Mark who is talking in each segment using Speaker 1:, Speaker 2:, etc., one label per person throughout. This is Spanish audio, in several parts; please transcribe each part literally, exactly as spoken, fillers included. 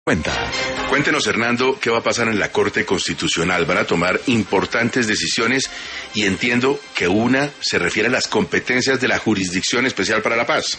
Speaker 1: Cuenta. Cuéntenos, Hernando, qué va a pasar en la Corte Constitucional. Van a tomar importantes decisiones y entiendo que una se refiere a las competencias de la Jurisdicción Especial para la Paz.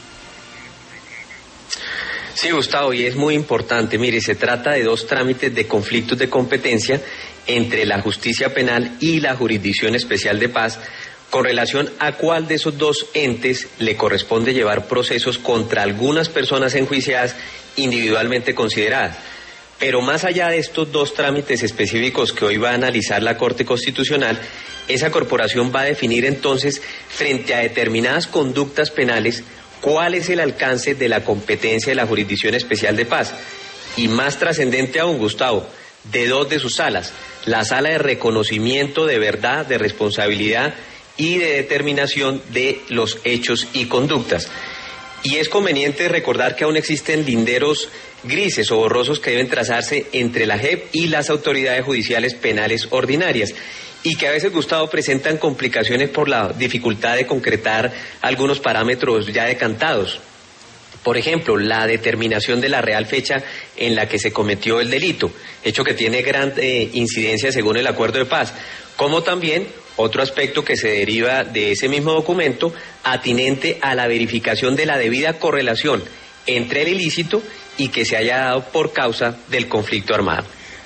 Speaker 2: Sí, Gustavo, y es muy importante. Mire, se trata de dos trámites de conflictos de competencia entre la justicia penal y la Jurisdicción Especial de Paz con relación a cuál de esos dos entes le corresponde llevar procesos contra algunas personas enjuiciadas individualmente consideradas. Pero más allá de estos dos trámites específicos que hoy va a analizar la Corte Constitucional, esa corporación va a definir entonces, frente a determinadas conductas penales, cuál es el alcance de la competencia de la Jurisdicción Especial de Paz. Y más trascendente aún, Gustavo, de dos de sus salas, la sala de reconocimiento de verdad, de responsabilidad y de determinación de los hechos y conductas. Y es conveniente recordar que aún existen linderos grises o borrosos que deben trazarse entre la J E P y las autoridades judiciales penales ordinarias, y que a veces, Gustavo, presentan complicaciones por la dificultad de concretar algunos parámetros ya decantados. Por ejemplo, la determinación de la real fecha en la que se cometió el delito, hecho que tiene gran eh, incidencia según el acuerdo de paz, como también otro aspecto que se deriva de ese mismo documento, atinente a la verificación de la debida correlación entre el ilícito y que se haya dado por causa del conflicto armado.